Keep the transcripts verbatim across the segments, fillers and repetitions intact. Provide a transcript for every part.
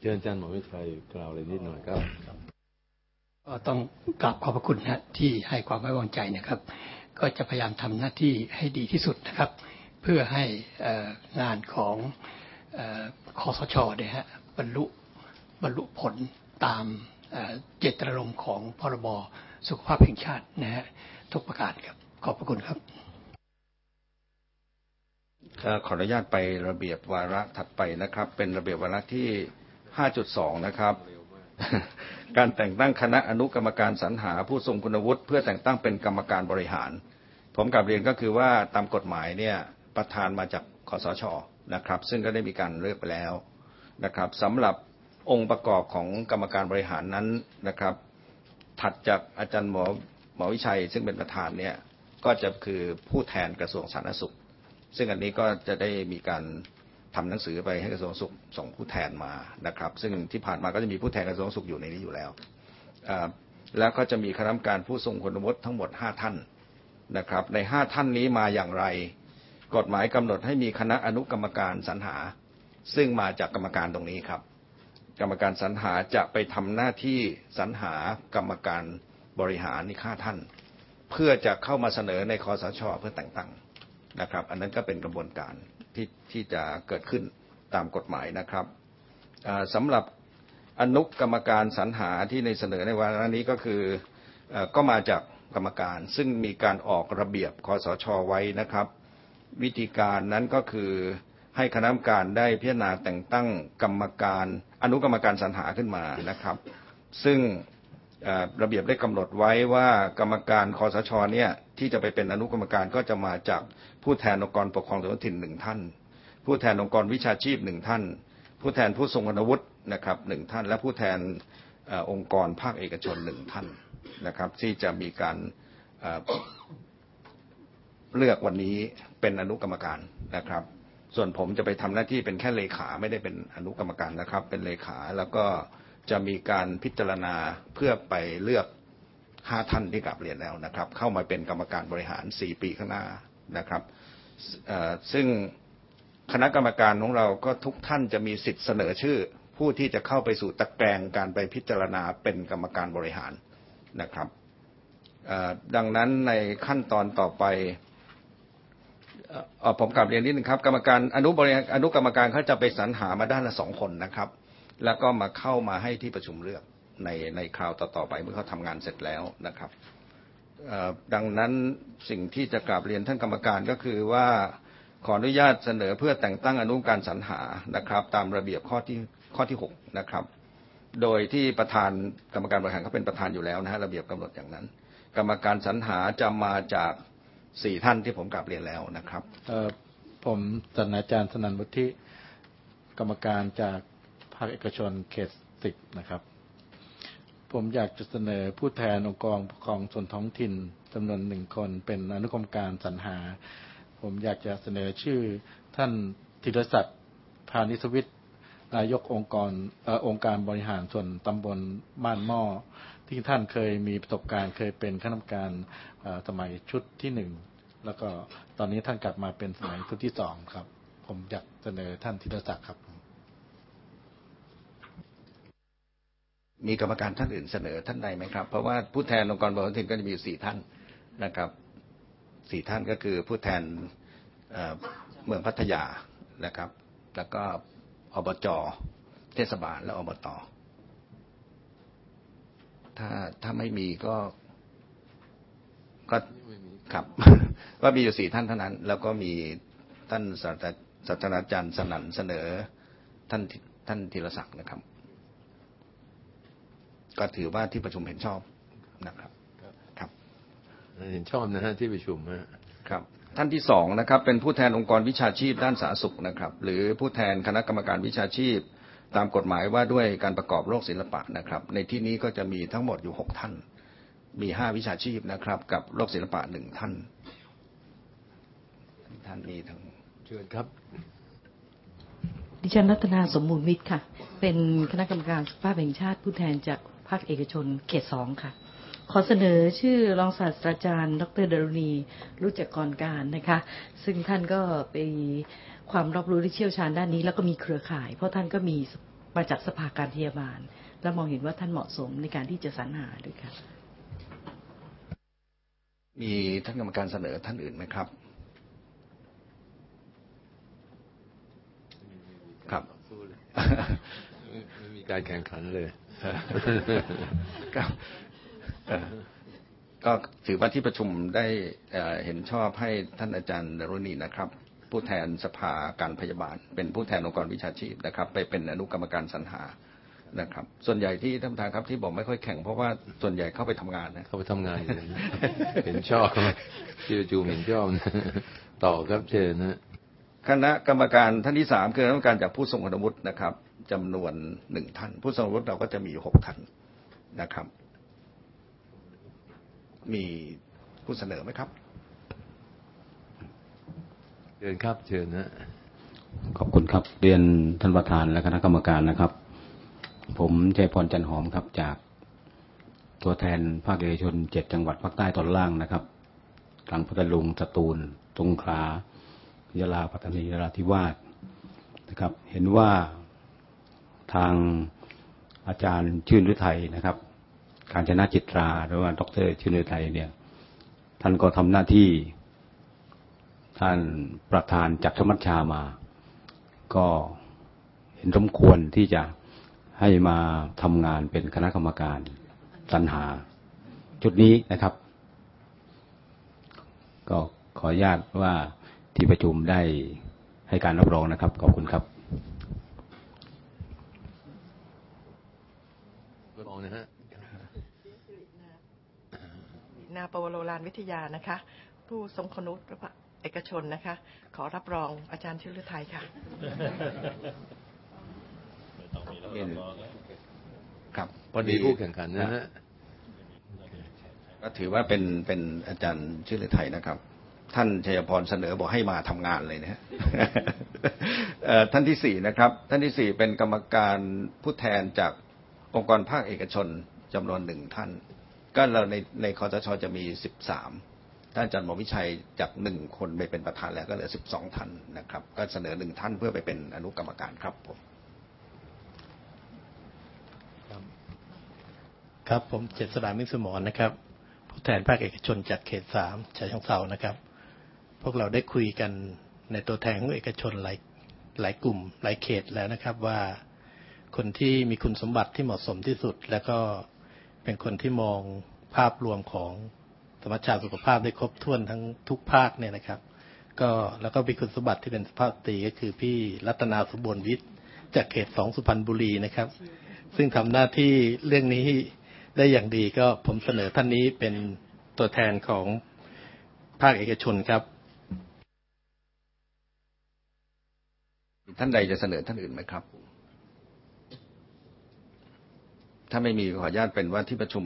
ชิญอาจารย์หมอวิชัยกล่าวอะไรนิดหน่อยครับต้องกราบขอบพระคุณนะที่ให้ความไว้วางใจนะครับก็จะพยายามทำหน้าที่ให้ดีที่สุดนะครับเพื่อให้งานของคสช.เนี่ยฮะบรรลุบรรลุผลตามเจตนารมณ์ของพรบสุขภาพแห่งชาตินะฮะทุกประการครับขอบพระคุณครับขออนุญาตไประเบียบวาระถัดไปนะครับเป็นระเบียบวาระที่ ห้าจุดสอง นะครับการแต่งตั้งคณะอนุกรรมการสรรหาผู้ทรงคุณวุฒิเพื่อแต่งตั้งเป็นกรรมการบริหารผมกลับเรียนก็คือว่าตามกฎหมายเนี่ยประธานมาจากคสช.นะครับซึ่งก็ได้มีการเลือกไปแล้วนะครับสำหรับองค์ประกอบของกรรมการบริหารนั้นนะครับถัดจากอาจารย์หมอหมอวิชัยซึ่งเป็นประธานเนี่ยก็จะคือผู้แทนกระทรวงสาธารณสุขซึ่งอันนี้ก็จะได้มีการทำหนังสือไปให้กระทรวงสุขส่งผู้แทนมานะครับซึ่งที่ผ่านมาก็จะมีผู้แทนกระทรวงสุขอยู่ในนี้อยู่แล้วแล้วก็จะมีคณะกรรมการผู้ทรงคุณวุฒิทั้งหมดห้าท่านนะครับในห้าท่านนี้มาอย่างไรกฎหมายกำหนดให้มีคณะอนุกรรมการสรรหาซึ่งมาจากกรรมการตรงนี้ครับกรรมการสรรหาจะไปทำหน้าที่สรรหากรรมการบริหารนี่ห้าท่านเพื่อจะเข้ามาเสนอในคสช.เพื่อแต่งตั้งนะครับอันนั้นก็เป็นกระบวนการที่ที่จะเกิดขึ้นตามกฎหมายนะครับสำหรับอนุกรรมการสรรหาที่ในเสนอในวาระนี้ก็คือก็มาจากกรรมการซึ่งมีการออกระเบียบคสช.ไว้นะครับวิธีการนั้นก็คือให้คณะกรรมการได้พิจารณาแต่งตั้งกรรมการอนุกรรมการสรรหาขึ้นมานะครับซึ่งระเบียบได้กำหนดไว้ว่ากรรมการคสช.เนี่ยที่จะไปเป็นอนุกรรมการก็จะมาจากผู้แทนองค์กรปกครองส่วนท้องถิ่นหนึ่งท่านผู้แทนองค์กรวิชาชีพหนึ่งท่านผู้แทนผู้ทรงคุณวุฒินะครับหนึ่งท่านและผู้แทนองค์กรภาคเอกชนหนึ่งท่านนะครับที่จะมีการเลือกวันนี้เป็นอนุกรรมการนะครับส่วนผมจะไปทำหน้าที่เป็นแค่เลขาไม่ได้เป็นอนุกรรมการนะครับเป็นเลขาแล้วก็จะมีการพิจารณาเพื่อไปเลือกห้าท่านที่กลับเรียนแล้วนะครับเข้ามาเป็นกรรมการบริหารสี่ปีข้างหน้านะครับซึ่งคณะกรรมการของเราก็ทุกท่านจะมีสิทธิ์เสนอชื่อผู้ที่จะเข้าไปสู่ตะแกรงการไปพิจารณาเป็นกรรมการบริหารนะครับดังนั้นในขั้นตอนต่อไปผมกลับเรียนนิดนึงครับกรรมการอนุบริหารอนุกรรมการเขาจะไปสรรหามาด้านละสองคนนะครับแล้วก็มาเข้ามาให้ที่ประชุมเลือกในในคราวต่อๆไปเมื่อเขาทำงานเสร็จแล้วนะครับดังนั้นสิ่งที่จะกราบเรียนท่านกรรมการก็คือว่าขออนุญาตเสนอเพื่อแต่งตั้งอนุกรรมการสรรหานะครับตามระเบียบข้อที่ข้อที่หกนะครับโดยที่ประธานกรรมการบริหารเขาเป็นประธานอยู่แล้วนะฮะระเบียบกำหนดอย่างนั้นกรรมการสรรหาจะมาจากสี่ท่านที่ผมกราบเรียนแล้วนะครับผมศาสตราจารย์สนั่นวุฒิกรรมการจากภาคเอกชนเขตสิบนะครับผมอยากจะเสนอผู้แทนองค์กรปกครองส่วนท้องถิ่นจำนวนหนึ่งคนเป็นอนุกรรมการสรรหาผมอยากจะเสนอชื่อท่านธีรศักดิ์พานิชวิทย์นายกองค์กรเอ่อองค์การบริหารส่วนตำบลบ้านหม้อที่ท่านเคยมีประสบการณ์เคยเป็นคณะกรรมการสมัยชุดที่หนึ่งแล้วก็ตอนนี้ท่านกลับมาเป็นสมัยชุดที่สองครับผมอยากเสนอท่านธีรศักดิ์ครับมีกรรมการท่านอื่นเสนอท่านใดไหมครับเพราะว่าผู้แทนองค์กรบริหารส่วนท้องถิ่นก็จะมีอยู่สี่ท่านนะครับสี่ท่านก็คือผู้แทนเมืองพัทยานะครับแล้วก็อบจ.เทศบาลและอบต.ถ้าถ้าไม่มีก็ก็ครับก็มีอยู่สี่ท่านเท่านั้นแล้วก็มีท่านศาสตราจารย์สนั่นเสนอท่านท่านธีรศักดิ์นะครับก็ถือว่าที่ประชุมเห็นชอบนะครับครับเห็นชอบนะฮะที่ประชุมครับท่านที่สองนะครับเป็นผู้แทนองค์กรวิชาชีพด้านสาธารณสุขนะครับหรือผู้แทนคณะกรรมการวิชาชีพตามกฎหมายว่าด้วยการประกอบโรคศิลปะนะครับในที่นี้ก็จะมีทั้งหมดอยู่หกท่านมีห้าวิชาชีพนะครับกับโรคศิลปะหนึ่งท่านท่านมีทั้งเชิญครับดิฉันรัตนาสมบูรณ์วิทย์ค่ะเป็นคณะกรรมการสุขภาพแห่งชาติผู้แทนจากภาคเอกชนเขตสองค่ะขอเสนอชื่อรองศาสตราจารย์ดร.ดรุณีรู้จักกรการนะคะซึ่งท่านก็เป็นความรอบรู้ที่เชี่ยวชาญด้านนี้แล้วก็มีเครือข่ายเพราะท่านก็มีมาจากสภาการพยาบาลและมองเห็นว่าท่านเหมาะสมในการที่จะสรรหาด้วยค่ะมีท่านกรรมการเสนอท่านอื่นไหมครับครับไม่มีการแข่งขันเลยครับก็ถือว่าที่ประชุมได้เห็นชอบให้ท่านอาจารย์ดรุณีนะครับผู้แทนสภาการพยาบาลเป็นผู้แทนองค์กรวิชาชีพนะครับไปเป็นอนุกรรมการสรรหานะครับส่วนใหญ่ที่ท่านประธานครับที่บอกไม่ค่อยแข่งเพราะว่าส่วนใหญ่เข้าไปทำงานนะเข้าไปทำงานอยู่เห็นชอบที่ประชุมเห็นชอบต่อครับเชิญนะคณะกรรมการท่านที่สามคือคณะกรรมการจากผู้ทรงคุณวุฒินะครับจำนวนหนึ่งท่านผู้ทรงคุณวุฒิเราก็จะมีอยู่หกท่านนะครับมีผู้เสนอไหมครับเชิญครับเชิญนะขอบคุณครับเรียนท่านประธานและคณะกรรมการนะครับผมชัยพรจันหอมครับจากตัวแทนภาคเอกชนเจ็ดจังหวัดภาคใต้ตอนล่างนะครับกลางพัทลุงสตูลสงขลายะลาปัตตานีนราธิวาสนะครับเห็นว่าทางอาจารย์ชื่นฤทัยนะครับการจนะจิตราหรือว่าดรชื่นฤทัยเนี่ยท่านก็ทำหน้าที่ท่านประธานจัดสมัชชามาก็เห็นสมควรที่จะให้มาทำงานเป็นคณะกรรมการสรรหาจุดนี้นะครับก็ขออนุญาตว่าที่ประชุมได้ให้การรับรองนะครับขอบคุณครับรองนะฮะนาปวโรลานวิทยานะคะผู้ทรงคุณวุฒิเอกชนนะคะขอรับรองอาจารย์ชื่นฤทัยค่ะครับพอดีผู้แข่งขันนะฮะก็ถือว่าเป็นเป็นอาจารย์ชื่นฤทัยนะครับท่านชัยพรเสนอบอกให้มาทำงานเลยนะฮะ ท่านที่สี่นะครับท่านที่สี่เป็นกรรมการผู้แทนจากองค์กรภาคเอกชนจำนวนหนึ่งท่านก็เราในในคสช.จะมีสิบสามท่านอาจารย์หมอวิชัยจากหนึ่งคนไปเป็นประธานแล้วก็เหลือสิบสองท่านนะครับก็เสนอหนึ่งท่านเพื่อไปเป็นอนุกรรมการครับผมครับผมเจษฎา มิตรสมรนะครับผู้แทนภาคเอกชนจากเขตสามฉะเชิงเทรานะครับพวกเราได้คุยกันในตัวแทนของเอกชนหลายหลายกลุ่มหลายเขตแล้วนะครับว่าคนที่มีคุณสมบัติที่เหมาะสมที่สุดแล้วก็เป็นคนที่มองภาพรวมของสมัชชาสุขภาพได้ครบถ้วนทั้งทุกภาคเนี่ยนะครับก็แล้วก็มีคุณสมบัติที่เป็นสุภาพสตรีก็คือพี่รัตนาสมบูรณ์วิทย์จากเขตสองสุพรรณบุรีนะครับซึ่งทำหน้าที่เรื่องนี้ได้อย่างดีก็ผมเสนอท่านนี้เป็นตัวแทนของภาคเอกชนครับท่านใดจะเสนอท่านอื่นไหมครับถ้าไม่มีขออนุญาตเป็นว่าที่ประชุม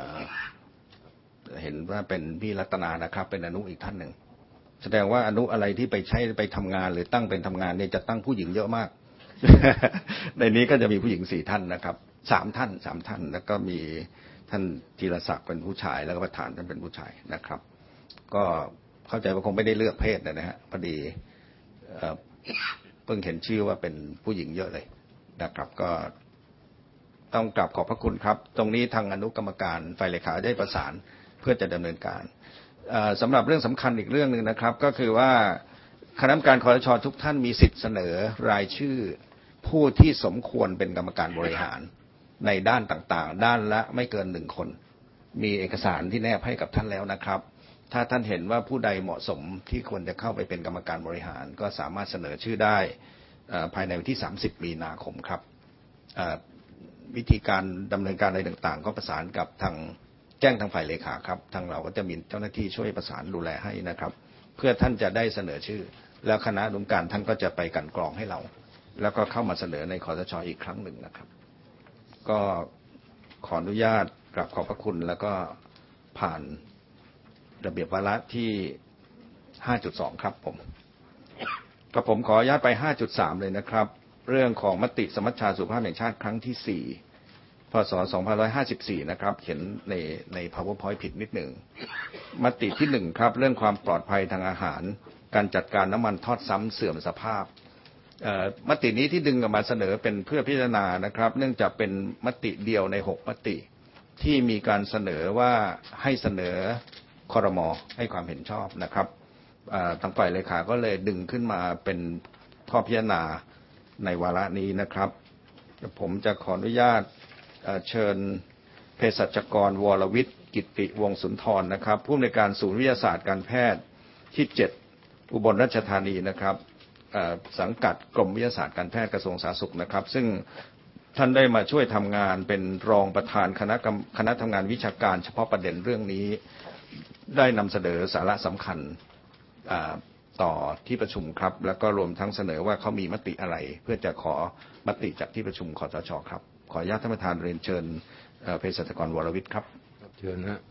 เห็นว่าเป็นพี่รัตนานะครับเป็นอนุอีกท่านหนึ่งแสดงว่าอนุอะไรที่ไปใช้ไปทำงานหรือตั้งเป็นทำงานเนี่ยจะตั้งผู้หญิงเยอะมาก ในนี้ก็จะมีผู้หญิงสี่ท่านนะครับสามท่านสามท่านแล้วก็มีท่านธีรศักดิ์เป็นผู้ชายแล้วก็ประธานท่านเป็นผู้ชายนะครับก็เข้าใจว่าคงไม่ได้เลือกเพศนะฮะพอดีเพิ่งเห็นชื่อว่าเป็นผู้หญิงเยอะเลยนะครับก็ต้องกราบขอบพระคุณครับตรงนี้ทางอนุกรรมการฝ่ายเลขาได้ประสานเพื่อจะดำเนินการสำหรับเรื่องสำคัญอีกเรื่องหนึ่งนะครับก็คือว่าคณะกรรมการคสช.ทุกท่านมีสิทธิ์เสนอรายชื่อผู้ที่สมควรเป็นกรรมการบริหารในด้านต่างๆด้านละไม่เกินหนึ่งคนมีเอกสารที่แนบให้กับท่านแล้วนะครับถ้าท่านเห็นว่าผู้ใดเหมาะสมที่ควรจะเข้าไปเป็นกรรมการบริหารก็สามารถเสนอชื่อได้ภายในวันที่สามสิบมีนาคมครับวิธีการดำเนินการอะไรต่างๆก็ประสานกับทางแจ้งทางฝ่ายเลขาครับทางเราก็จะมีเจ้าหน้าที่ช่วยประสานดูแลให้นะครับเพื่อท่านจะได้เสนอชื่อแล้วคณะกรรมการท่านก็จะไปกันกรองให้เราแล้วก็เข้ามาเสนอในคสช.อีกครั้งหนึ่งนะครับก็ขออนุญาตกราบขอบพระคุณแล้วก็ผ่านระเบียบวาระที่ ห้าจุดสอง ครับผมก็ผมขออนุญาตไป ห้าจุดสาม เลยนะครับเรื่องของมติสมัชชาสุขภาพแห่งชาติครั้งที่สี่พ.ศ. สองพันห้าร้อยห้าสิบสี่นะครับเขียนในใน PowerPoint ผิดนิดหนึ่งมติที่หนึ่งครับเรื่องความปลอดภัยทางอาหารการจัดการน้ำมันทอดซ้ำเสื่อมสภาพมตินี้ที่ดึงออกมาเสนอเป็นเพื่อพิจารณานะครับเนื่องจากเป็นมติเดียวในหกมติที่มีการเสนอว่าให้เสนอครม.ให้ความเห็นชอบนะครับทางฝ่ายเลขาก็เลยดึงขึ้นมาเป็นข้อพิจารณาในวาระนี้นะครับผมจะขออนุญาตเชิญเภสัชกรวรวิทย์กิตติวงศ์สุนทรนะครับผู้อำนวยการศูนย์วิทยาศาสตร์การแพทย์ที่เจ็ดอุบลราชธานีนะครับสังกัดกรมวิทยาศาสตร์การแพทย์กระทรวงสาธารณสุขนะครับซึ่งท่านได้มาช่วยทำงานเป็นรองประธานคณะคณะทำงานวิชาการเฉพาะประเด็นเรื่องนี้ได้นำเสนอสาระสำคัญต่อที่ประชุมครับแล้วก็รวมทั้งเสนอว่าเขามีมติอะไรเพื่อจะขอมติจากที่ประชุมคสช.ครับขออนุญาตท่านประธานเรียนเชิญเภสัชกรวรวิทย์ครับเชิญนะ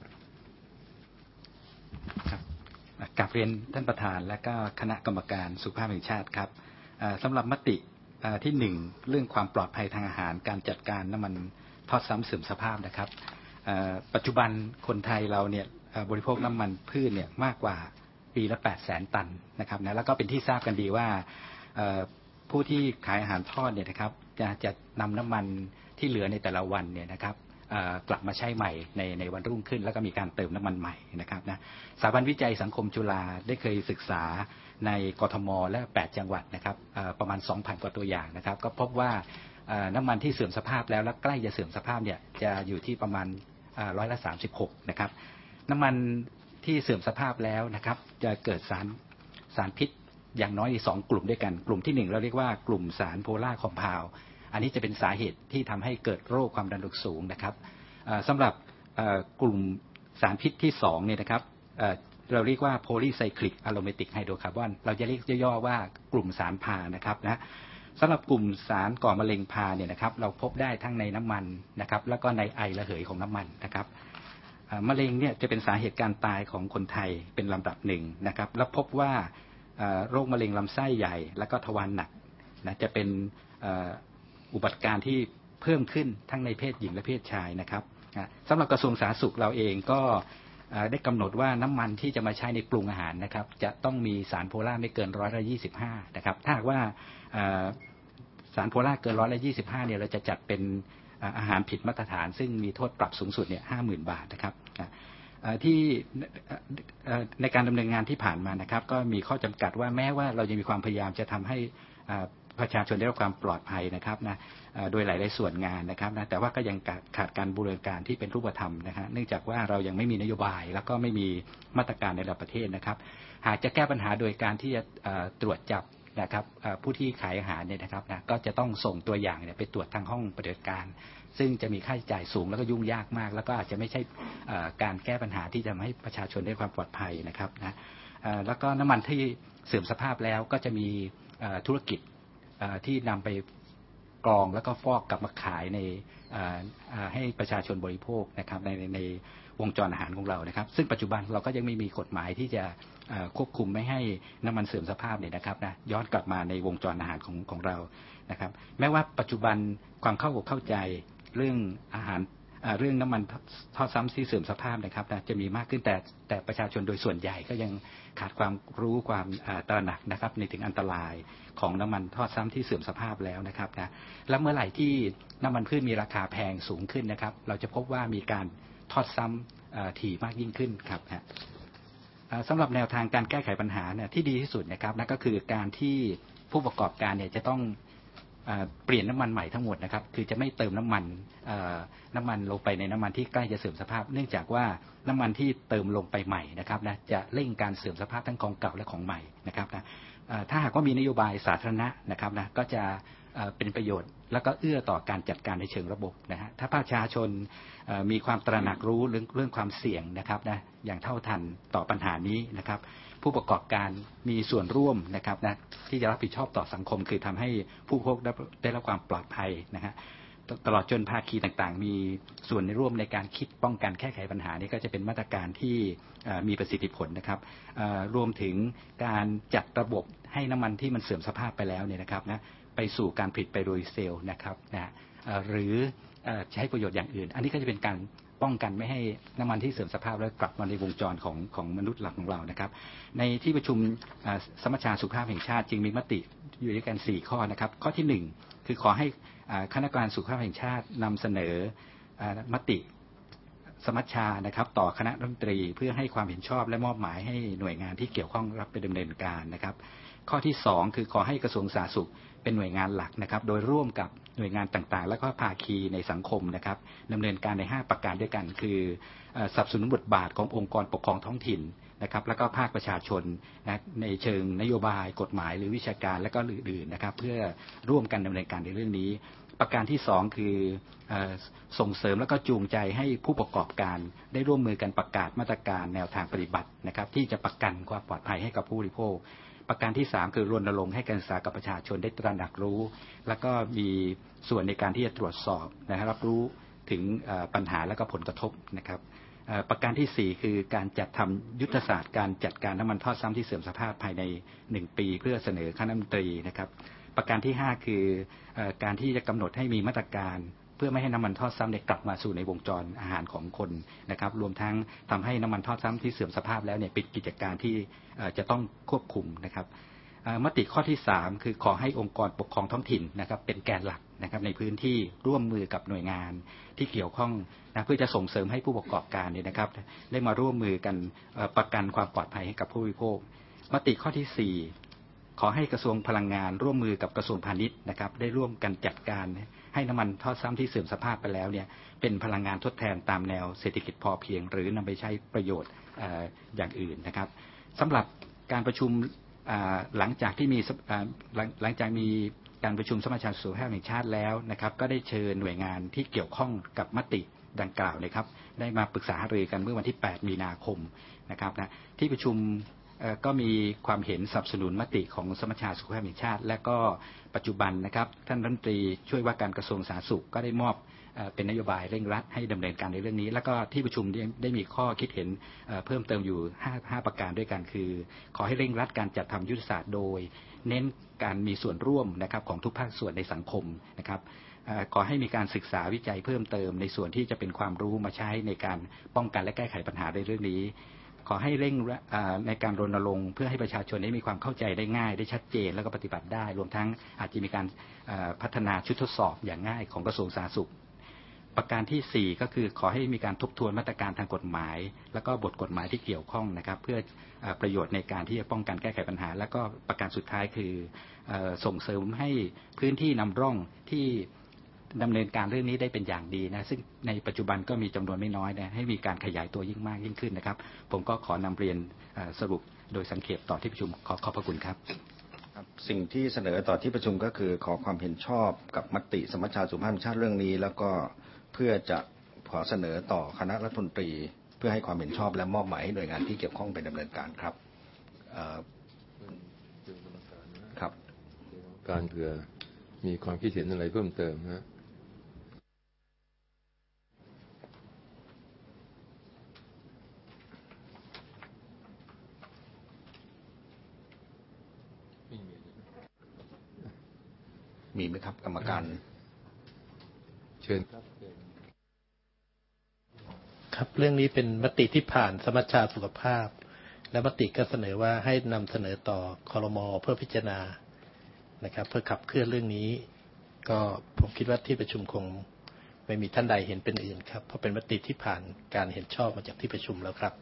กราบเรียนท่านประธานและก็คณะกรรมการสุขภาพแห่งชาติครับสำหรับมติที่หนึ่งเรื่องความปลอดภัยทางอาหารการจัดการน้ำมันทอดซ้ำเสื่อมสภาพนะครับปัจจุบันคนไทยเราเนี่ยบริโภคน้ำมันพืชเนี่ยมากกว่าปีละแปดแสนตันนะครับนะแล้วก็เป็นที่ทราบกันดีว่าผู้ที่ขายอาหารทอดเนี่ยนะครับจะจะนำน้ำมันที่เหลือในแต่ละวันเนี่ยนะครับกลับมาใช้ใหม่ในในวันรุ่งขึ้นแล้วก็มีการเติมน้ำมันใหม่นะครับนะสถาบันวิจัยสังคมจุฬาได้เคยศึกษาในกทมและแปดจังหวัดนะครับประมาณ สองพัน กว่าตัวอย่างนะครับก็พบว่าน้ำมันที่เสื่อมสภาพแล้วและใกล้จะเสื่อมสภาพเนี่ยจะอยู่ที่ประมาณร้อยละสามสิบหกนะครับน้ำมันที่เสื่อมสภาพแล้วนะครับจะเกิดสารสารพิษอย่างน้อยสองกลุ่มด้วยกันกลุ่มที่หนึ่งเราเรียกว่ากลุ่มสารโพล่าคอมเพลด์อันนี้จะเป็นสาเหตุที่ทำให้เกิดโรคความดันโลหิตสูงนะครับสำหรับกลุ่มสารพิษที่สองเนี่ยนะครับเราเรียกว่าโพลีไซคลิกอะโรเมติกไฮโดรคาร์บอนเราจะเรียกย่อๆว่ากลุ่มสารพานะครับนะสำหรับกลุ่มสารก่อมะเร็งพาเนี่ยนะครับเราพบได้ทั้งในน้ำมันนะครับแล้วก็ในไอระเหยของน้ำมันนะครับมะเร็งเนี่ยจะเป็นสาเหตุการตายของคนไทยเป็นลำดับหนึ่งนะครับแล้วพบว่าโรคมะเร็งลำไส้ใหญ่และก็ทวารหนักนะจะเป็นอุบัติการที่เพิ่มขึ้นทั้งในเพศหญิงและเพศชายนะครับสำหรับกระทรวงสาธารณสุขเราเองก็ได้กำหนดว่าน้ำมันที่จะมาใช้ในปรุงอาหารนะครับจะต้องมีสารโพล่าไม่เกินร้อยละยี่สิบห้านะครับถ้าหากว่าสารโพล่าเกินร้อยละยี่สิบห้าเนี่ยเราจะจัดเป็นอาหารผิดมาตรฐานซึ่งมีโทษปรับสูงสุดเนี่ยห้าหมื่นบาทนะครับที่ในการดำเนินงานที่ผ่านมานะครับก็มีข้อจำกัดว่าแม้ว่าเรายังมีความพยายามจะทำให้ประชาชนได้รับความปลอดภัยนะครับนะโดยหลายๆส่วนงานนะครับนะแต่ว่าก็ยังขาดการบูรณาการที่เป็นรูปธรรมนะฮะเนื่องจากว่าเรายังไม่มีนโยบายแล้วก็ไม่มีมาตรการในระดับประเทศนะครับหากจะแก้ปัญหาโดยการที่จะตรวจจับนะครับผู้ที่ขายอาหารเนี่ยนะครับนะก็จะต้องส่งตัวอย่างเนี่ยไปตรวจทางห้องปฏิบัติการซึ่งจะมีค่าใช้จ่ายสูงแล้วก็ยุ่งยากมากแล้วก็อาจจะไม่ใช่การแก้ปัญหาที่จะทำให้ประชาชนได้ความปลอดภัยนะครับนะแล้วก็น้ำมันที่เสื่อมสภาพแล้วก็จะมีธุรกิจที่นำไปกรองแล้วก็ฟอกกลับมาขายในให้ประชาชนบริโภคนะครับในในวงจรอาหารของเรานะครับซึ่งปัจจุบันเราก็ยังไม่มีกฎหมายที่จะควบคุมไม่ให้น้ำมันเสื่อมสภาพเนี่ยนะครับนะย้อนกลับมาในวงจรอาหารของของเรานะครับแม้ว่าปัจจุบันความเข้าอกเข้าใจเรื่องอาหารเรื่องน้ำมันทอดซ้ำที่เสื่อมสภาพนะครับนะจะมีมากขึ้นแต่แต่ประชาชนโดยส่วนใหญ่ก็ยังขาดความรู้ความตระหนักนะครับในถึงอันตรายของน้ำมันทอดซ้ำที่เสื่อมสภาพแล้วนะครับนะและเมื่อไหร่ที่น้ำมันพืชมีราคาแพงสูงขึ้นนะครับเราจะพบว่ามีการทอดซ้ำถี่มากยิ่งขึ้นครับนะสำหรับแนวทางการแก้ไขปัญหาเนี่ยที่ดีที่สุดนะครับนั่นก็คือการที่ผู้ประกอบการเนี่ยจะต้องเปลี่ยนน้ำมันใหม่ทั้งหมดนะครับคือจะไม่เติมน้ำมันน้ำมันลงไปในน้ำมันที่ใกล้จะเสื่อมสภาพเนื่องจากว่าน้ำมันที่เติมลงไปใหม่นะครับนะจะเร่งการเสื่อมสภาพทั้งของเก่าและของใหม่นะครับนะถ้าหากว่ามีนโยบายสาธารณะนะครับนะก็จะเป็นประโยชน์แล้วก็เอื้อต่อการจัดการในเชิงระบบนะฮะถ้าประชาชนมีความตระหนักรู้เรื่องเรื่องความเสี่ยงนะครับนะอย่างเท่าทันต่อปัญหานี้นะครับผู้ประกอบการมีส่วนร่วมนะครับนะที่จะรับผิดชอบต่อสังคมคือทำให้ผู้บริโภคได้รับความปลอดภัยนะฮะตลอดจนภาคีต่างๆมีส่วนในร่วมในการคิดป้องกันแก้ไขปัญหานี้ก็จะเป็นมาตรการที่มีประสิทธิผลนะครับรวมถึงการจัดระบบให้น้ำมันที่มันเสื่อมสภาพไปแล้วเนี่ยนะครับนะไปสู่การผลิตไบโอดีเซลนะครับนะหรือใช้ประโยชน์อย่างอื่นอันนี้ก็จะเป็นการป้องกันไม่ให้น้ำมันที่เสื่อมสภาพแล้วกลับมาในวงจรของของมนุษย์หลักของเรานะครับในที่ประชุมสมัชชาสุขภาพแห่งชาติจึงมีมติอยู่ด้วยกันสี่ข้อนะครับข้อที่หนึ่งคือขอให้คณะกรรมการสุขภาพแห่งชาตินำเสนอมติสมัชชานะครับต่อคณะรัฐมนตรีเพื่อให้ความเห็นชอบและมอบหมายให้หน่วยงานที่เกี่ยวข้องรับไปดำเนินการนะครับข้อที่สองคือขอให้กระทรวงสาธารณสุขเป็นหน่วยงานหลักนะครับโดยร่วมกับหน่วยงานต่างๆและก็ภาคีในสังคมนะครับดำเนินการในห้าประการด้วยกันคือสนับสนุนบทบาทขององค์กรปกครองท้องถิ่นนะครับแล้วก็ภาคประชาชนนะในเชิงนโยบายกฎหมายหรือวิชาการและก็อื่นๆนะครับเพื่อร่วมกันดำเนินการในเรื่องนี้ประการที่สองคือส่งเสริมและก็จูงใจให้ผู้ประกอบการได้ร่วมมือกันประกาศมาตรการแนวทางปฏิบัตินะครับที่จะประกันความปลอดภัยให้กับผู้บริโภคประการที่สามคือรณรงค์ให้การศึกษากับประชาชนได้ตระหนักรู้แล้วก็มีส่วนในการที่จะตรวจสอบนะครับรับรู้ถึงปัญหาและก็ผลกระทบนะครับประการที่สี่คือการจัดทำยุทธศาสตร์การจัดการน้ำมันทอดซ้ำที่เสื่อมสภาพภายในหนึ่งปีเพื่อเสนอคณะรัฐมนตรีนะครับประการที่ห้าคือการที่จะกำหนดให้มีมาตรการเพื่อไม่ให้น้ำมันทอดซ้ำกลับมาสู่ในวงจรอาหารของคนนะครับรวมทั้งทำให้น้ำมันทอดซ้ำที่เสื่อมสภาพแล้วเนี่ยปิดกิจการที่จะต้องควบคุมนะครับมติข้อที่สามคือขอให้องค์กรปกครองท้องถิ่นนะครับเป็นแกนหลักนะครับในพื้นที่ร่วมมือกับหน่วยงานที่เกี่ยวข้องนะเพื่อจะส่งเสริมให้ผู้ประกอบการเนี่ยนะครับได้มาร่วมมือกันประกันความปลอดภัยให้กับผู้บริโภคมติข้อที่สี่ขอให้กระทรวงพลังงานร่วมมือกับกระทรวงพาณิชย์นะครับได้ร่วมกันจัดการให้น้ำมันทอดซ้ำที่เสื่อมสภาพไปแล้วเนี่ยเป็นพลังงานทดแทนตามแนวเศรษฐกิจพอเพียงหรือนำไปใช้ประโยชน์อย่างอื่นนะครับสำหรับการประชุมหลังจากที่มีหลังจากมีการประชุมสมัชชาสุขภาพแห่งชาติแล้วนะครับก็ได้เชิญหน่วยงานที่เกี่ยวข้องกับมติดังกล่าวนะครับได้มาปรึกษาหารือกันเมื่อวันที่แปดมีนาคมนะครับนะที่ประชุมก็มีความเห็นสนับสนุนมติของสมัชชาสุขภาพแห่งชาติและก็ปัจจุบันนะครับท่านรัฐมนตรีช่วยว่าการกระทรวงสาธารณสุขก็ได้มอบเป็นนโยบายเร่งรัดให้ดำเนินการในเรื่องนี้แล้วก็ที่ประชุมได้มีข้อคิดเห็นเพิ่มเติมอยู่ห้าประการด้วยกันคือขอให้เร่งรัดการจัดทำยุทธศาสตร์โดยเน้นการมีส่วนร่วมนะครับของทุกภาคส่วนในสังคมนะครับขอให้มีการศึกษาวิจัยเพิ่มเติมในส่วนที่จะเป็นความรู้มาใช้ในการป้องกันและแก้ไขปัญหาในเรื่องนี้ขอให้เร่งในการรณรงค์เพื่อให้ประชาชนได้มีความเข้าใจได้ง่ายได้ชัดเจนแล้วก็ปฏิบัติได้รวมทั้งอาจจะมีการพัฒนาชุดทดสอบอย่างง่ายของกระทรวงสาธารณสุขประการที่สี่ก็คือขอให้มีการทบทวนมาตรการทางกฎหมายแล้วก็บทกฎหมายที่เกี่ยวข้องนะครับเพื่อประโยชน์ในการที่จะป้องกันแก้ไขปัญหาแล้วก็ประการสุดท้ายคือส่งเสริมให้พื้นที่นำร่องที่ดำเนินการเรื่องนี้ได้เป็นอย่างดีนะซึ่งในปัจจุบันก็มีจำนวนไม่น้อยนะให้มีการขยายตัวยิ่งมากยิ่งขึ้นนะครับผมก็ขอนำเรียนสรุปโดยสังเขปต่อที่ประชุมขอขอบพระคุณครับสิ่งที่เสนอต่อที่ประชุมก็คือขอความเห็นชอบกับมติสมัชชาสุขภาพแห่งชาติเรื่องนี้แล้วก็เพื่อจะขอเสนอต่อคณะรัฐมนตรีเพื่อให้ความเห็นชอบและมอบหมายให้หน่วยงานที่เกี่ยวข้องไปดำเนินการครับครับการเผื่อมีความคิดเห็นอะไรเพิ่มเติมนะมีไหมครับกรรมการเชิญครับครับเรื่องนี้เป็นมติที่ผ่านสมัชชาสุขภาพและมติก็เสนอว่าให้นำเสนอต่อครม.เพื่อพิจารณานะครับเพื่อขับเคลื่อนเรื่องนี้ก็ผมคิดว่าที่ประชุมคงไม่มีท่านใดเห็นเป็นอื่นครับเพราะเป็นมติที่ผ่านการเห็นชอบมาจากที่ประชุมแล้วครับ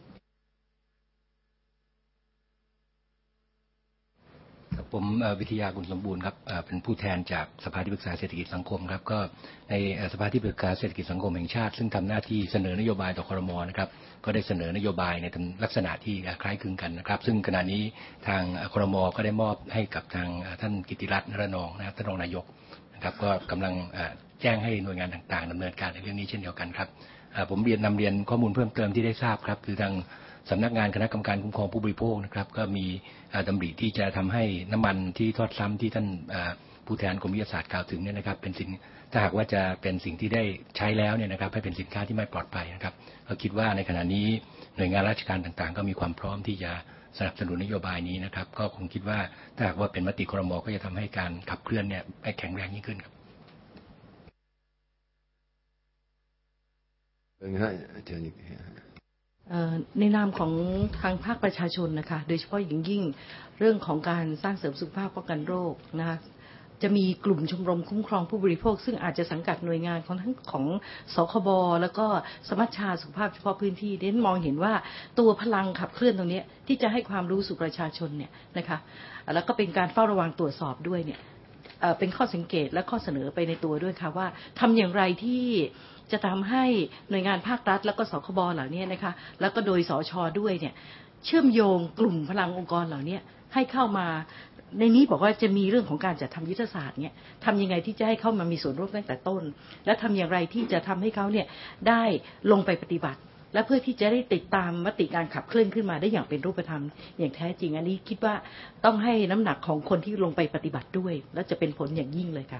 ผมวิทยากุลสมบูรณ์ครับเป็นผู้แทนจากสภาที่ปรึกษาเศรษฐกิจสังคมครับก็ในสภาที่ปรึกษาเศรษฐกิจสังคมแห่งชาติซึ่งทำหน้าที่เสนอนโยบายต่อครม.นะครับก็ได้เสนอนโยบายในลักษณะที่คล้ายคลึงกันนะครับซึ่งขณะนี้ทางครม.ก็ได้มอบให้กับทางท่านกิติรัตน์ นรนองนะครับท่านรองนายกนะครับก็กำลังแจ้งให้หน่วยงานต่างๆดำเนินการในเรื่องนี้เช่นเดียวกันครับผมเรียนนำเรียนข้อมูลเพิ่มเติมที่ได้ทราบครับคือทางสำนักงานคณะกรรมการคุ้มครองผู้บริโภคนะครับก็มีดำริที่จะทำให้น้ำมันที่ทอดซ้ำที่ท่านผู้แทนกรมวิทยาศาสตร์กล่าวถึงเนี่ยนะครับเป็นสิ่งถ้าหากว่าจะเป็นสิ่งที่ได้ใช้แล้วเนี่ยนะครับให้เป็นสินค้าที่ไม่ปลอดภัยนะครับเราคิดว่าในขณะนี้หน่วยงานราชการต่างๆก็มีความพร้อมที่จะสนับสนุนนโยบายนี้นะครับก็คงคิดว่าถ้าหากว่าเป็นมติครม.ก็จะทำให้การขับเคลื่อนเนี่ยให้แข็งแรงยิ่งขึ้นครับในนามของทางภาคประชาชนนะคะโดยเฉพาะอย่างยิ่งเรื่องของการสร้างเสริมสุขภาพป้องกันโรคนะคะจะมีกลุ่มชมรมคุ้มครองผู้บริโภคซึ่งอาจจะสังกัดหน่วยงานของทั้งของสคบแล้วก็สมัชชาสุขภาพเฉพาะพื้นที่เด่นมองเห็นว่าตัวพลังขับเคลื่อนตรงนี้ที่จะให้ความรู้สู่ประชาชนเนี่ยนะคะแล้วก็เป็นการเฝ้าระวังตรวจสอบด้วยเนี่ยเป็นข้อสังเกตและข้อเสนอไปในตัวด้วยค่ะว่าทำอย่างไรที่จะทำให้หน่วยงานภาครัฐแล้วก็สคบเหล่านี้นะคะแล้วก็โดยสชด้วยเนี่ยเชื่อมโยงกลุ่มพลังองค์กรเหล่านี้ให้เข้ามาในนี้บอกว่าจะมีเรื่องของการจัดทำยุทธศาสตร์เนี่ยทำยังไงที่จะให้เข้ามามีส่วนร่วมตั้งแต่ต้นและทำอย่างไรที่จะทำให้เขาเนี่ยได้ลงไปปฏิบัติและเพื่อที่จะได้ติดตามมติการขับเคลื่อนขึ้นมาได้อย่างเป็นรูปธรรมอย่างแท้จริงอันนี้คิดว่าต้องให้น้ำหนักของคนที่ลงไปปฏิบัติด้วยและจะเป็นผลอย่างยิ่งเลยค่ะ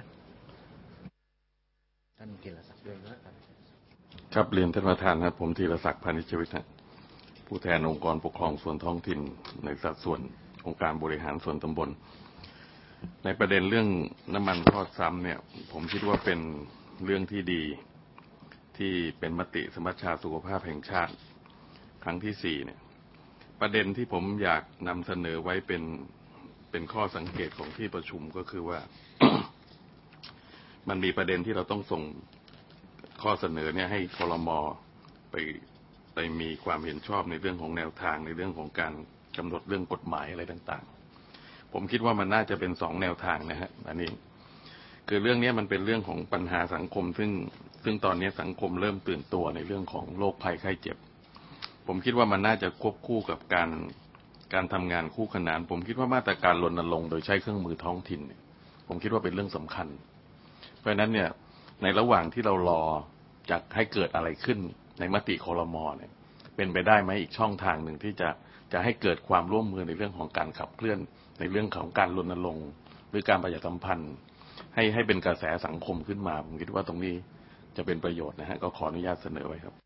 ท่านธีรศักดิ์ด้วยนะครับครับเรียนท่านประธานครับผมธีรศักดิ์พานิชวิทย์ผู้แทนองค์กรปกครองส่วนท้องถิ่นในสัดส่วนองค์การบริหารส่วนตำบลในประเด็นเรื่องน้ำมันทอดซ้ำเนี่ยผมคิดว่าเป็นเรื่องที่ดีที่เป็นมติสมัชชาสุขภาพแห่งชาติครั้งที่สี่เนี่ยประเด็นที่ผมอยากนำเสนอไว้เป็นเป็นข้อสังเกตของที่ประชุมก็คือว่า มันมีประเด็นที่เราต้องส่งข้อเสนอเนี่ยให้ครม.ไปไปมีความเห็นชอบในเรื่องของแนวทางในเรื่องของการกำหนดเรื่องกฎหมายอะไรต่างๆผมคิดว่ามันน่าจะเป็นสองแนวทางนะฮะอันนี้คือเรื่องนี้มันเป็นเรื่องของปัญหาสังคมซึ่งซึ่งตอนนี้สังคมเริ่มตื่นตัวในเรื่องของโรคภัยไข้เจ็บผมคิดว่ามันน่าจะควบคู่กับการการทำงานคู่ขนานผมคิดว่ามาตรการรณรงค์โดยใช้เครื่องมือท้องถิ่นผมคิดว่าเป็นเรื่องสำคัญเพราะฉะนั้นเนี่ยในระหว่างที่เรารอจะให้เกิดอะไรขึ้นในมติครม.เนี่ยเป็นไปได้ไหมอีกช่องทางหนึ่งที่จะจะให้เกิดความร่วมมือในเรื่องของการขับเคลื่อนในเรื่องของการรณรงค์หรือการประชาสัมพันธ์ให้ให้เป็นกระแสสังคมขึ้นมาผมคิดว่าตรงนี้จะเป็นประโยชน์นะฮะก็ขออนุญาตเสนอไว้ครับ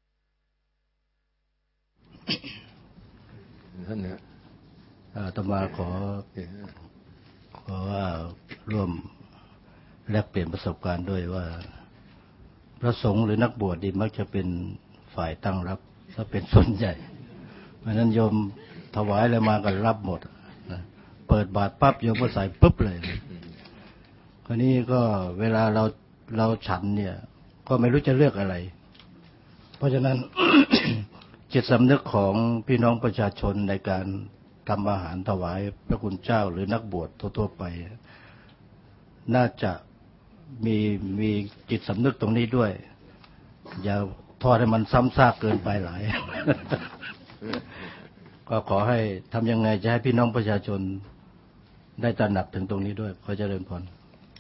ท่านนะอาตมาขอขอว่าร่วมแลกเปลี่ยนประสบการณ์ด้วยว่าพระสงฆ์หรือนักบวชดีมักจะเป็นฝ่ายตั้งรับถ้าเป็นส่วนใหญ่เพราะนั้นโยมถวายอะไรมาก็รับหมดนะเปิดบาตรปั๊บโยมก็ใส่ปุ๊บเลยคราวนี้ก็เวลาเราเราฉันเนี่ยก็ไม่รู้จะเลือกอะไรเพราะฉะนั้น จิตสำนึกของพี่น้องประชาชนในการทำอาหารถวายพระคุณเจ้าหรือนักบวชทั่วๆไปน่าจะมีมีจิตสำนึกตรงนี้ด้วยอย่าทอดให้มันซ้ำซากเกินไปหลาย ก็ขอให้ทำยังไงจะให้พี่น้องประชาชนได้ตระหนักถึงตรงนี้ด้วยขอเจริญพร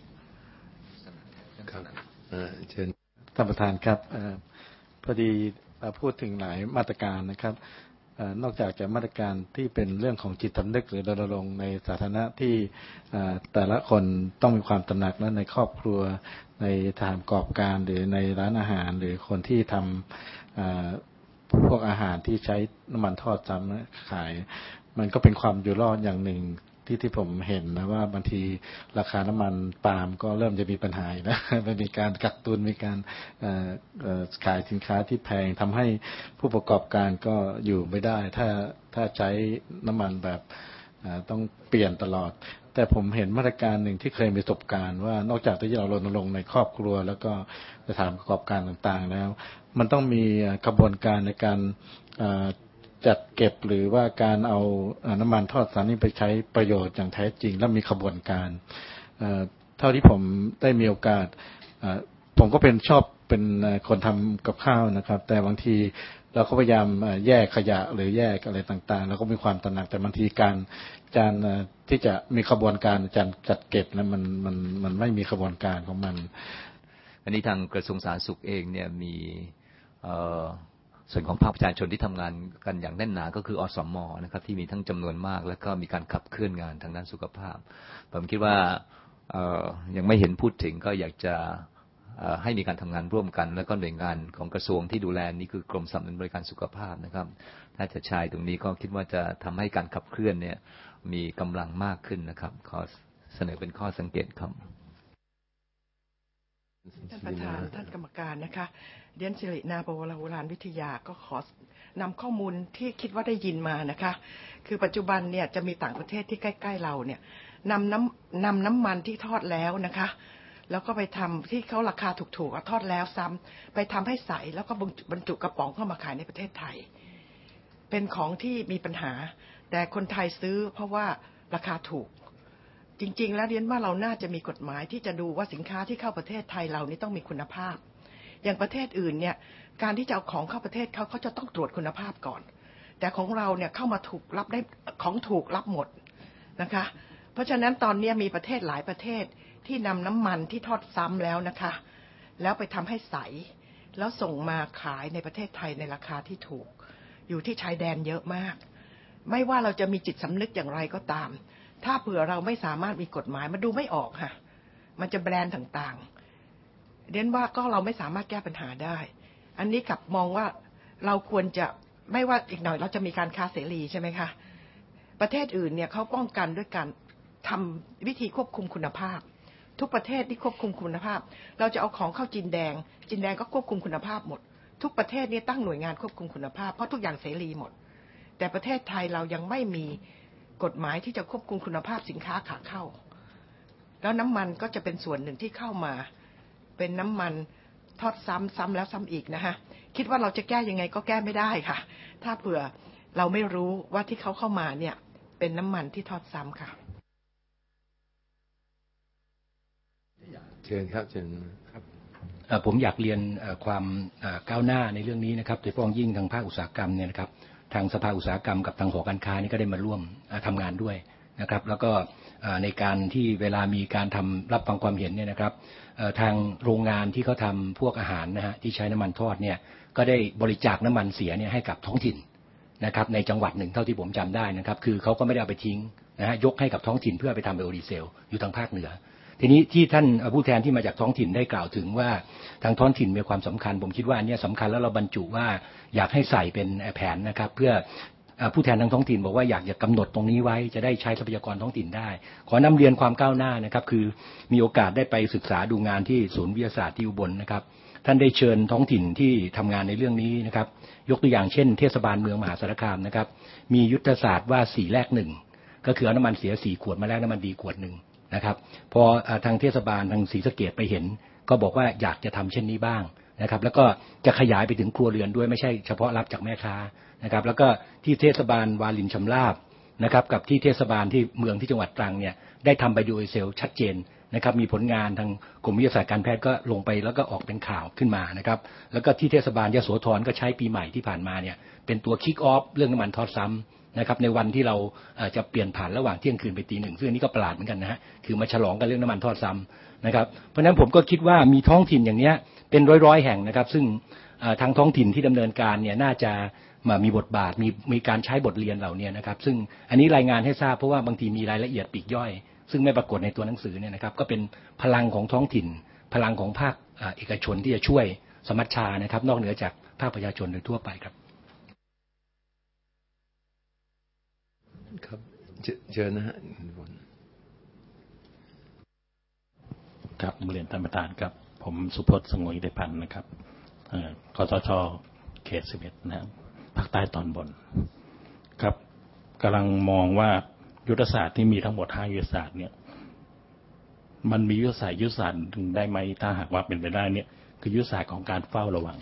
ครับเชิญท่านประธานครับพอดีพูดถึงหลายมาตรการนะครับนอกจากจะมาตรการที่เป็นเรื่องของจิตสำนึกหรือรณรงค์ในสาธารณะที่แต่ละคนต้องมีความตระหนักและในครอบครัวในสถานประกอบการหรือในร้านอาหารหรือคนที่ทำพวกอาหารที่ใช้น้ำมันทอดซ้ำขายมันก็เป็นความอยู่รอดอย่างหนึ่งที่ที่ผมเห็นนะว่าบางทีราคาน้ำมันปาล์มก็เริ่มจะมีปัญหาแล้วมันมีการกักตุนมีการขายสินค้าที่แพงทำให้ผู้ประกอบการก็อยู่ไม่ได้ถ้าถ้าใช้น้ำมันแบบต้องเปลี่ยนตลอดแต่ผมเห็นมาตรการหนึ่งที่เคยมีประสบการณ์ว่านอกจากที่เรารณรงค์ในครอบครัวแล้วก็สถานประกอบการต่างๆแล้วมันต้องมีกระบวนการในการจัดเก็บหรือว่าการเอาน้ำมันทอดสารนี้ไปใช้ประโยชน์อย่างแท้จริงและมีขบวนการเท่าที่ผมได้มีโอกาสผมก็เป็นชอบเป็นคนทำกับข้าวนะครับแต่บางทีเราก็พยายามแยกขยะหรือแยกอะไรต่างๆแล้วก็มีความตระหนักแต่บางทีการการที่จะมีขบวนการการจัดเก็บนั้นมันมันมันไม่มีขบวนการของมันอันนี้ทางกระทรวงสาธารณสุขเองเนี่ยมีส่วนของภาคประชาชนที่ทำงานกันอย่างแน่นหนาก็คืออสม.นะครับที่มีทั้งจำนวนมากแล้วก็มีการขับเคลื่อนงานทางด้านสุขภาพผมคิดว่ายังไม่เห็นพูดถึงก็อยากจะให้มีการทำงานร่วมกันแล้วก็หน่วยงานของกระทรวงที่ดูแลนี้คือกรมสนับสนุนบริการสุขภาพนะครับถ้าจะใช้ตรงนี้ก็คิดว่าจะทำให้การขับเคลื่อนเนี่ยมีกำลังมากขึ้นนะครับขอเสนอเป็นข้อสังเกตครับท่านประธานท่านกรรมการนะคะเดียนสิรินาปวโรราณวิทยาก็ขอนำข้อมูลที่คิดว่าได้ยินมานะคะคือปัจจุบันเนี่ยจะมีต่างประเทศที่ใกล้ๆเราเนี่ยนำน้ำนำน้ำมันที่ทอดแล้วนะคะแล้วก็ไปทำที่เขาราคาถูกๆทอดแล้วซ้ำไปทำให้ใสแล้วก็บรรจุกระป๋องเข้ามาขายในประเทศไทยเป็นของที่มีปัญหาแต่คนไทยซื้อเพราะว่าราคาถูกจริงๆแล้วเรียนว่าเราน่าจะมีกฎหมายที่จะดูว่าสินค้าที่เข้าประเทศไทยเรานี่ต้องมีคุณภาพอย่างประเทศอื่นเนี่ยการที่จะเอาของเข้าประเทศเขาเขาจะต้องตรวจคุณภาพก่อนแต่ของเราเนี่ยเข้ามาถูกรับได้ของถูกรับหมดนะคะเพราะฉะนั้นตอนนี้มีประเทศหลายประเทศที่นำน้ำมันที่ทอดซ้ำแล้วนะคะแล้วไปทำให้ใสแล้วส่งมาขายในประเทศไทยในราคาที่ถูกอยู่ที่ชายแดนเยอะมากไม่ว่าเราจะมีจิตสำนึกอย่างไรก็ตามถ้าเผื่อเราไม่สามารถมีกฎหมายมันดูไม่ออกค่ะมันจะแบรนด์ต่างๆเรียนว่าก็เราไม่สามารถแก้ปัญหาได้อันนี้กลับมองว่าเราควรจะไม่ว่าอีกหน่อยเราจะมีการค้าเสรีใช่ไหมคะประเทศอื่นเนี่ยเขาป้องกันด้วยการทำวิธีควบคุมคุณภาพทุกประเทศที่ควบคุมคุณภาพเราจะเอาของเข้าจีนแดงจีนแดงก็ควบคุมคุณภาพหมดทุกประเทศนี้ตั้งหน่วยงานควบคุมคุณภาพเพราะทุกอย่างเสรีหมดแต่ประเทศไทยเรายังไม่มีกฎหมายที่จะควบคุมคุณภาพสินค้าขาเข้าแล้วน้ำมันก็จะเป็นส่วนหนึ่งที่เข้ามาเป็นน้ำมันทอดซ้ำซ้ำแล้วซ้ำอีกนะฮะคิดว่าเราจะแก้ยังไงก็แก้ไม่ได้ค่ะถ้าเผื่อเราไม่รู้ว่าที่เขาเข้ามาเนี่ยเป็นน้ำมันที่ทอดซ้ำค่ะเชิญครับเชิญครับผมอยากเรียนความก้าวหน้าในเรื่องนี้นะครับโดยเฉพาะยิ่งทางภาคอุตสาหกรรมเนี่ยนะครับทางสภาอุตสาหกรรมกับทางหอการค้านี่ก็ได้มาร่วมทำงานด้วยนะครับแล้วก็ในการที่เวลามีการทำรับฟังความเห็นเนี่ยนะครับทางโรงงานที่เขาทำพวกอาหารนะฮะที่ใช้น้ำมันทอดเนี่ยก็ได้บริจาคน้ำมันเสียเนี่ยให้กับท้องถิ่นนะครับในจังหวัดหนึ่งเท่าที่ผมจำได้นะครับคือเขาก็ไม่ได้เอาไปทิ้งนะฮะยกให้กับท้องถิ่นเพื่อไปทำไบโอดีเซลอยู่ทางภาคเหนือทีนี้ที่ท่านผู้แทนที่มาจากท้องถิ่นได้กล่าวถึงว่าทางท้องถิ่นมีความสำคัญผมคิดว่าอันนี้สำคัญแล้วเราบรรจุว่าอยากให้ใส่เป็นแผนนะครับเพื่อผู้แทนทางท้องถิ่นบอกว่าอยากจะกำหนดตรงนี้ไว้จะได้ใช้ทรัพยากรท้องถิ่นได้ขอนำเรียนความก้าวหน้านะครับคือมีโอกาสได้ไปศึกษาดูงานที่ศูนย์วิทยาศาสตร์ที่อุบลนะครับท่านได้เชิญท้องถิ่นที่ทำงานในเรื่องนี้นะครับยกตัวอย่างเช่นเทศบาลเมืองมหาสารคามนะครับมียุทธศาสตร์ว่าสี่แลกหนึ่งก็คือเอาน้ำมันเสียสี่ขวดมาแลกน้ำมันดีขวดหนึ่งนะครับพอทางเทศบาลทางศรีสะเกษไปเห็นก็บอกว่าอยากจะทำเช่นนี้บ้างนะครับแล้วก็จะขยายไปถึงครัวเรือนด้วยไม่ใช่เฉพาะรับจากแม่ค้านะครับแล้วก็ที่เทศบาลวารินชำราบนะครับกับที่เทศบาลที่เมืองที่จังหวัดตรังเนี่ยได้ทำไบโอดีเซลชัดเจนนะครับมีผลงานทางกรมวิทยาศาสตร์การแพทย์ก็ลงไปแล้วก็ออกเป็นข่าวขึ้นมานะครับแล้วก็ที่เทศบาลยโสธรก็ใช้ปีใหม่ที่ผ่านมาเนี่ยเป็นตัวคิกออฟเรื่องน้ำมันทอดซ้ำนะครับในวันที่เราจะเปลี่ยนผ่านระหว่างเที่ยงคืนไปตีหนึ่งซึ่งอันนี้ก็ประหลาดเหมือนกันนะฮะคือมาฉลองกันเรื่องน้ำมันทอดซ้ำนะครับเพราะฉะนั้นผมก็คิดว่ามีท้องถิ่นอย่างนี้เป็นร้อยๆแห่งนะครับซึ่งทางท้องถิ่นที่ดำเนินการเนี่ยน่าจะมามีบทบาทมีมีการใช้บทเรียนเหล่านี้นะครับซึ่งอันนี้รายงานให้ทราบเพราะว่าบางทีมีรายละเอียดปลีกย่อยซึ่งไม่ปรากฏในตัวหนังสือเนี่ยนะครับก็เป็นพลังของท้องถิ่นพลังของภาคเอกชนที่จะช่วยสมัชชานะครับนอกเหนือจากภาคประชาชนโดยทั่วไปครับครับเชิญนะฮะครับเรียนท่านประธานครับผมสุพจน์สงวนอิทธิพันธ์นะครับกสช.เขตสิบเอ็ดนะครับภาคใต้ตอนบนครับกำลังมองว่ายุทธศาสตร์ที่มีทั้งหมดห้ายุทธศาสตร์เนี่ยมันมียุทธศาสตร์ยุทธศาสตร์ถึงได้ไหมถ้าหากว่าเป็นไปได้เนี่ยคือยุทธศาสตร์ของการเฝ้าระวัง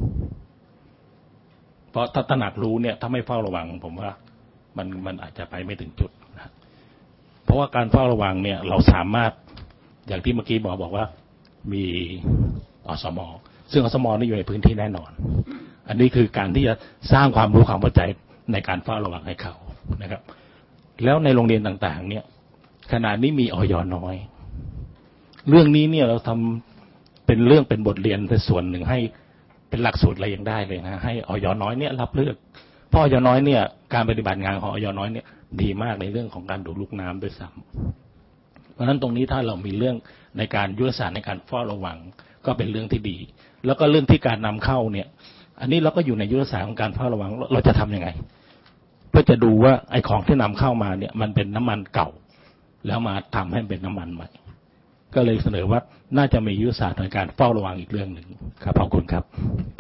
เพราะถ้าตระหนักรู้เนี่ยถ้าไม่เฝ้าระวังผมว่ามันมันอาจจะไปไม่ถึงจุดนะเพราะว่าการเฝ้าระวังเนี่ยเราสามารถอย่างที่เมื่อกี้บอกบอกว่ามีอสม.ซึ่งอสม.นี่อยู่ในพื้นที่แน่นอนอันนี้คือการที่จะสร้างความรู้ความเข้าใจในการเฝ้าระวังให้เขานะครับแล้วในโรงเรียนต่างๆเนี่ยขณะนี้มีอย.น้อยเรื่องนี้เนี่ยเราทำเป็นเรื่องเป็นบทเรียนเป็นส่วนหนึ่งให้เป็นหลักสูตรอะไรยังได้เลยนะให้อย.น้อยเนี่ยรับเลือกเพราะอย.น้อยเนี่ยการปฏิบัติงานของอย.น้อยเนี่ยดีมากในเรื่องของการดูดลูกน้ำด้วยซ้ำเพราะฉะนั้นตรงนี้ถ้าเรามีเรื่องในการยุทธศาสตร์ในการเฝ้าระวังก็เป็นเรื่องที่ดีแล้วก็เรื่องที่การนำเข้าเนี่ยอันนี้เราก็อยู่ในยุทธศาสตร์ของการเฝ้าระวังเราจะทำยังไงเพื่อจะดูว่าไอ้ของที่นำเข้ามาเนี่ยมันเป็นน้ำมันเก่าแล้วมาทำให้เป็นน้ำมันใหม่ก็เลยเสนอว่าน่าจะมียุทธศาสตร์ในการเฝ้าระวังอีกเรื่องหนึ่งครับขอบคุณครับ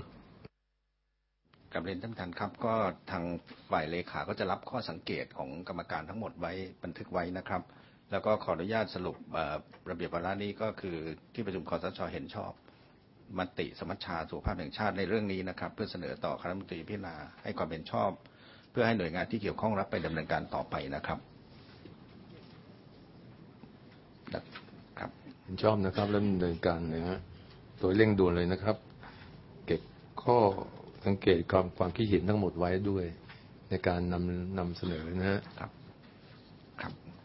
กับเรียนท่านประธานครับก็ทางฝ่ายเลขาก็จะรับข้อสังเกตของกรรมการทั้งหมดไว้บันทึกไว้นะครับแล้วก็ขออนุญาตสรุประเบียบวาระนี้ก็คือที่ประชุมคสช.เห็นชอบมติสมัชชาสุขภาพแห่งชาติในเรื่องนี้นะครับเพื่อเสนอต่อคณะรัฐมนตรีพิจารณาให้ความเห็นชอบเพื่อให้หน่วยงานที่เกี่ยวข้องรับไปดำเนินการต่อไปนะครับครับเห็นชอบนะครับแล้วดำเนินการนะฮะโดยเร่งด่วนเลยนะครับเก็บข้อสังเกตความความคิดเห็นทั้งหมดไว้ด้วยในการนำนำเสนอนะฮะครับครับ